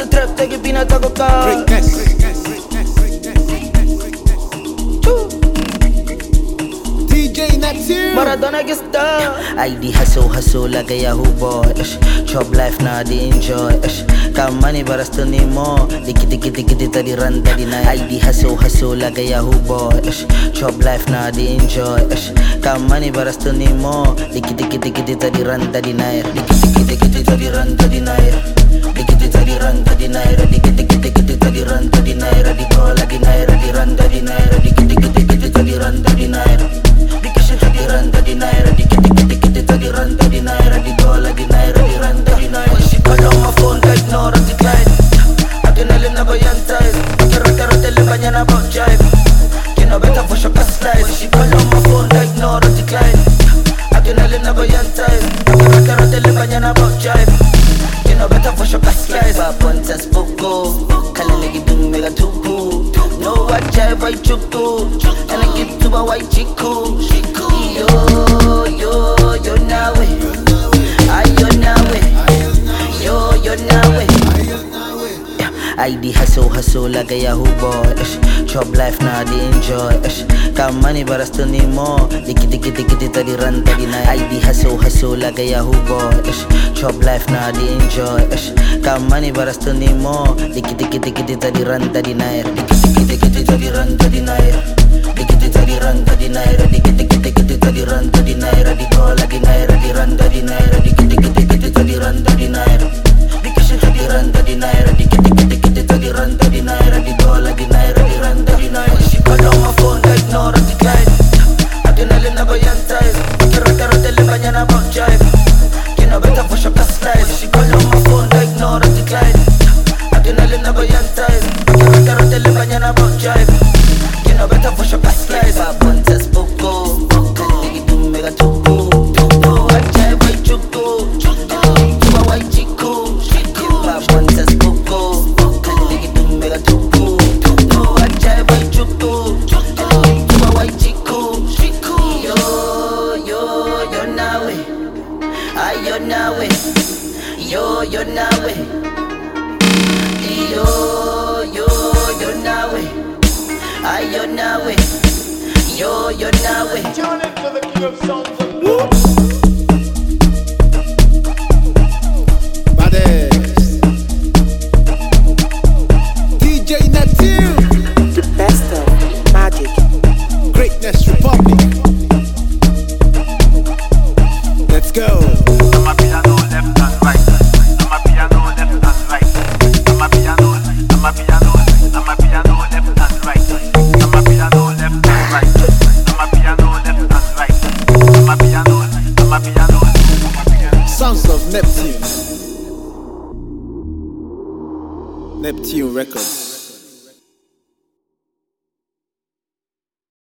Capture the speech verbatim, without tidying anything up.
sa trap, take pinatago ka. Greatness. D J Neptune Maradona gista. I D hustle hustle like a Yahoo boy. Ish. Chop life na di enjoy. Ish. Kamani barasto ni mo. Diki diki diki diki tadi run tadi night. I D hustle hustle like a Yahoo boy. Ish. Chop life na di enjoy. Ish. Kamani barasto ni mo. Diki diki diki diki tadi run tadi night. Diki diki diki diki tadi run tadi night. Diki diki tadi run tadi night. Diki diki diki diki tadi run tadi night. Di call lagi night. Di run tadi night. Diki diki diki diki tadi run tadi night. Di ranta di naira, di kiti kiti kiti to di ranta di naira, di gola di naira, di ranta di naira. When she call on my phone, I ignore and decline. Adrenaline na bayan time, kira kira tele banyan about jive. Kino better for shock a slide. When she call on my phone, I ignore and decline. Adrenaline na bayan time, kira kira tele banyan about jive. Kino better for shock a slide. Papontas poco, kala lagi dung mega tupu. No I jive I chuku, and I give to my white chiku. Yo, yo, yo nawe. Ay, yo nawe. Yo, yo nawe. I D hustle, hustle like a Yahoo boy. Ish. Chop life na di enjoy. Ish. Kamani barasto ni mo. Diki diki diki diki tadi run tadi night. I D hustle, hustle like a Yahoo boy. Ish. Chop life na di enjoy. Ish. Kamani barasto ni mo. Diki diki diki diki tadi run tadi night. Diki diki diki diki tadi run tadi night. Diki diki tadi run tadi night. Diki diki diki diki tadi run tadi night. Di call lagi night. Di run tadi night. Diki diki diki diki tadi run tadi night. Diki diki tadi run tadi night. Diki diki diki diki di ranta di naira, di gola di naira, di ranta di naira. When she call on my phone, I ignore and decline. Adrenaline na bayan time, kira kira tele banyan about jive. Kino better for shock a slide. When she call on my phone, I ignore and decline. Adrenaline na bayan time, kira kira tele banyan about jive. Kino better for shock a slide. Papontas poco, lagi tu mega tuku. No I jive I chuku, chuku white chiku. Papontas poco. Yo, yo, nawe. Yo, yo, yo, nawe. Ay, yo, nawe. Yo, yo, nawe. Tune into the king of sounds and blues. Baddest. D J Neptune. The best of magic. Greatness Republic. Let's go. I'm a piano left and right. I'm a piano left and right. I'm a piano, I'm a piano, I'm a piano left and right. I'm a piano left and right. I'm a piano left and right. I'm a piano, I'm a piano, I'm a piano. Sounds of Neptune. Neptune Records.